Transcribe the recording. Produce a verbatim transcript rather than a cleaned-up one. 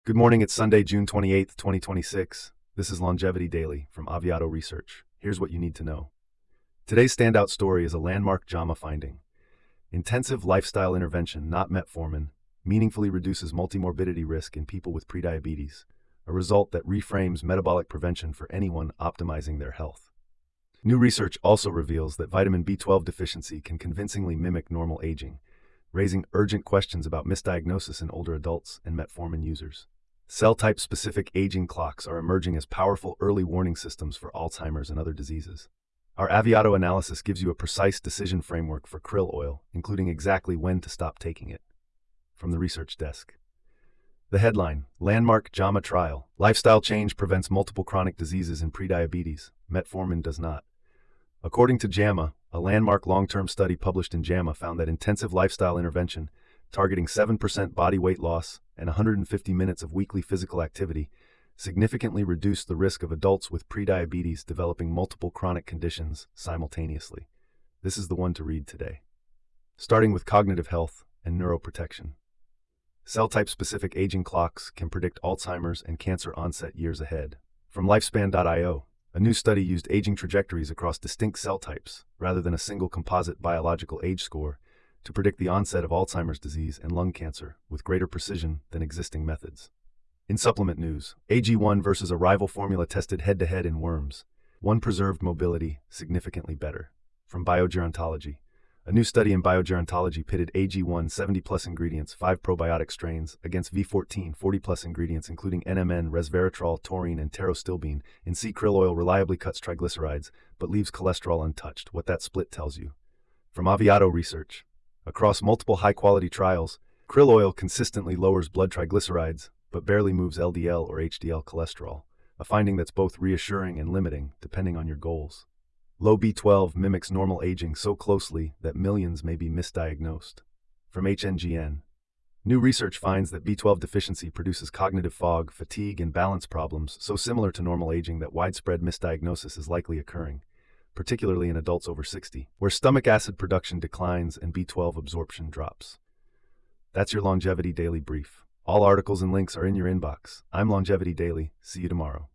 Good morning, it's Sunday, June twenty-eighth, twenty twenty-six. This is Longevity Daily from Aviato Research. Here's what you need to know. Today's standout story is a landmark JAMA finding. Intensive lifestyle intervention, not metformin, meaningfully reduces multimorbidity risk in people with prediabetes, a result that reframes metabolic prevention for anyone optimizing their health. New research also reveals that vitamin B twelve deficiency can convincingly mimic normal aging, raising urgent questions about misdiagnosis in older adults and metformin users. Cell-type-specific aging clocks are emerging as powerful early warning systems for Alzheimer's and other diseases. Our Aviato analysis gives you a precise decision framework for krill oil, including exactly when to stop taking it. From the research desk. The headline, Landmark JAMA Trial. Lifestyle change prevents multiple chronic diseases in prediabetes. Metformin does not. According to JAMA, a landmark long-term study published in JAMA found that intensive lifestyle intervention, targeting seven percent body weight loss and one hundred fifty minutes of weekly physical activity, significantly reduced the risk of adults with prediabetes developing multiple chronic conditions simultaneously. This is the one to read today. Starting with cognitive health and neuroprotection. Cell-type-specific aging clocks can predict Alzheimer's and cancer onset years ahead. From lifespan dot i o, a new study used aging trajectories across distinct cell types, rather than a single composite biological age score, to predict the onset of Alzheimer's disease and lung cancer with greater precision than existing methods. In supplement news, A G one versus a rival formula tested head-to-head in worms. One preserved mobility significantly better. From Biogerontology, a new study in Biogerontology pitted A G one seventy plus ingredients, five probiotic strains, against V fourteen forty plus ingredients including N M N, resveratrol, taurine, and pterostilbene. In C, krill oil reliably cuts triglycerides, but leaves cholesterol untouched. What that split tells you. From Aviato Research, across multiple high-quality trials, krill oil consistently lowers blood triglycerides, but barely moves L D L or H D L cholesterol, a finding that's both reassuring and limiting, depending on your goals. Low B twelve mimics normal aging so closely that millions may be misdiagnosed. From H N G N, new research finds that B twelve deficiency produces cognitive fog, fatigue, and balance problems so similar to normal aging that widespread misdiagnosis is likely occurring, particularly in adults over sixty, where stomach acid production declines and B twelve absorption drops. That's your Longevity Daily Brief. All articles and links are in your inbox. I'm Longevity Daily. See you tomorrow.